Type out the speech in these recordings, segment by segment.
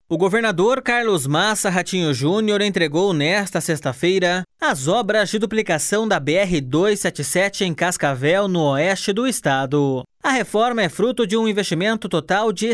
O governador Carlos Massa Ratinho Júnior entregou nesta sexta-feira as obras de duplicação da BR-277 em Cascavel, no oeste do estado. A reforma é fruto de um investimento total de R$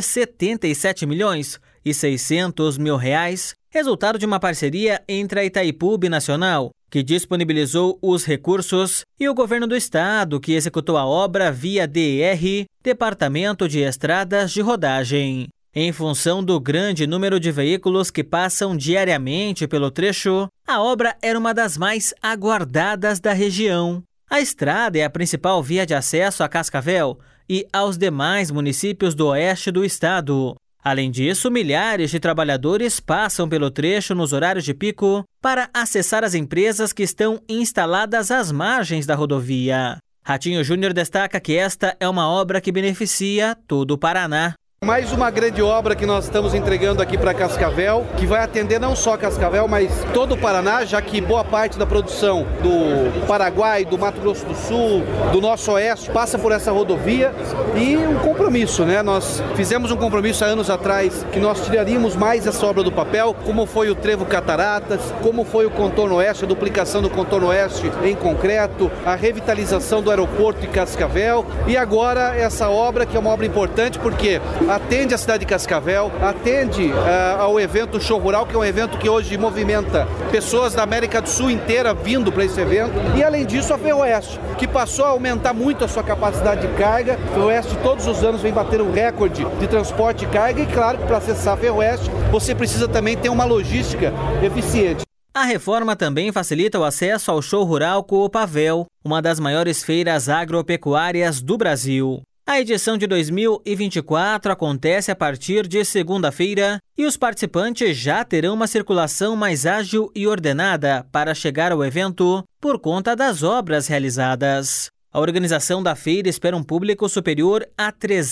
77.600.000, resultado de uma parceria entre a Itaipu Binacional, que disponibilizou os recursos, e o governo do estado, que executou a obra via DER, Departamento de Estradas de Rodagem. Em função do grande número de veículos que passam diariamente pelo trecho, a obra era uma das mais aguardadas da região. A estrada é a principal via de acesso a Cascavel e aos demais municípios do oeste do estado. Além disso, milhares de trabalhadores passam pelo trecho nos horários de pico para acessar as empresas que estão instaladas às margens da rodovia. Ratinho Júnior destaca que esta é uma obra que beneficia todo o Paraná. Mais uma grande obra que nós estamos entregando aqui para Cascavel, que vai atender não só Cascavel, mas todo o Paraná, já que boa parte da produção do Paraguai, do Mato Grosso do Sul, do nosso oeste, passa por essa rodovia. E um compromisso, né? Nós fizemos um compromisso há anos atrás que nós tiraríamos mais essa obra do papel, como foi o Trevo Cataratas, como foi o Contorno Oeste, a duplicação do Contorno Oeste em concreto, a revitalização do aeroporto de Cascavel, e agora essa obra que é uma obra importante porque atende a cidade de Cascavel, atende ao evento Show Rural, que é um evento que hoje movimenta pessoas da América do Sul inteira vindo para esse evento. E além disso, a Ferroeste, que passou a aumentar muito a sua capacidade de carga. A Ferroeste todos os anos vem bater um recorde de transporte de carga e claro que para acessar a Ferroeste você precisa também ter uma logística eficiente. A reforma também facilita o acesso ao Show Rural Coopavel, uma das maiores feiras agropecuárias do Brasil. A edição de 2024 acontece a partir de segunda-feira e os participantes já terão uma circulação mais ágil e ordenada para chegar ao evento por conta das obras realizadas. A organização da feira espera um público superior a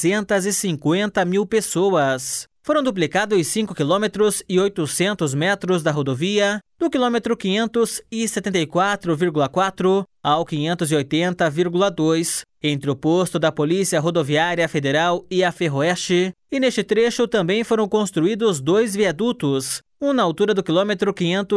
350 mil pessoas. Foram duplicados 5 quilômetros e 800 metros da rodovia, do quilômetro 574,4 ao 580,2, entre o posto da Polícia Rodoviária Federal e a Ferroeste, e neste trecho também foram construídos 2 viadutos, um na altura do quilômetro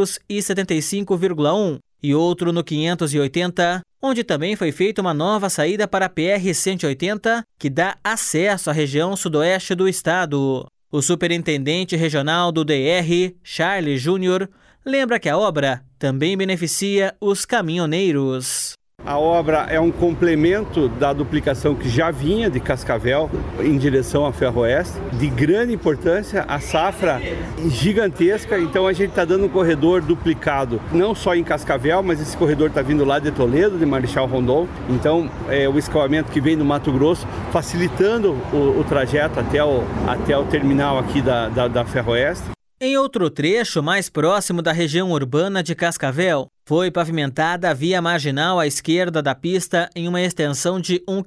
575,1 e outro no 580, onde também foi feita uma nova saída para a PR-180, que dá acesso à região sudoeste do estado. O superintendente regional do DR, Charles Júnior, lembra que a obra também beneficia os caminhoneiros. A obra é um complemento da duplicação que já vinha de Cascavel em direção à Ferroeste, de grande importância, a safra gigantesca, então a gente está dando um corredor duplicado, não só em Cascavel, mas esse corredor está vindo lá de Toledo, de Marechal Rondon, então o escoamento que vem do Mato Grosso, facilitando o trajeto até o terminal aqui da Ferroeste. Em outro trecho, mais próximo da região urbana de Cascavel, foi pavimentada a via marginal à esquerda da pista em uma extensão de 1,5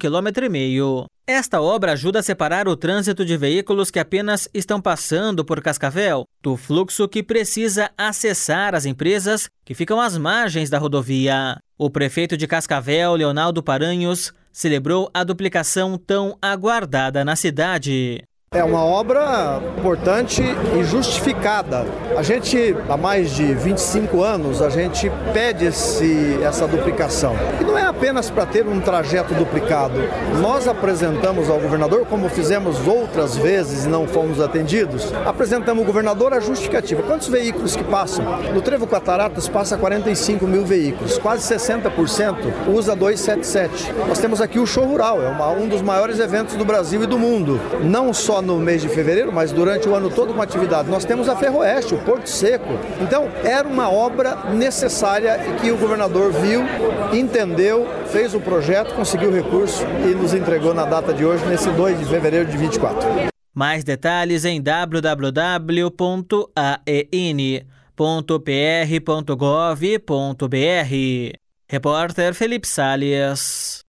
km. Esta obra ajuda a separar o trânsito de veículos que apenas estão passando por Cascavel do fluxo que precisa acessar as empresas que ficam às margens da rodovia. O prefeito de Cascavel, Leonardo Paranhos, celebrou a duplicação tão aguardada na cidade. É uma obra importante e justificada. A gente, há mais de 25 anos, a gente pede essa duplicação. E não é apenas para ter um trajeto duplicado. Nós apresentamos ao governador, como fizemos outras vezes e não fomos atendidos, apresentamos ao governador a justificativa. Quantos veículos que passam? No Trevo Cataratas passa 45 mil veículos, quase 60% usa 277. Nós temos aqui o Show Rural, é um dos maiores eventos do Brasil e do mundo. Não só no mês de fevereiro, mas durante o ano todo com atividade. Nós temos a Ferroeste, o Porto Seco. Então, era uma obra necessária e que o governador viu, entendeu, fez o projeto, conseguiu o recurso e nos entregou na data de hoje, nesse 2 de fevereiro de 24. Mais detalhes em www.aen.pr.gov.br. Repórter Felipe Salles.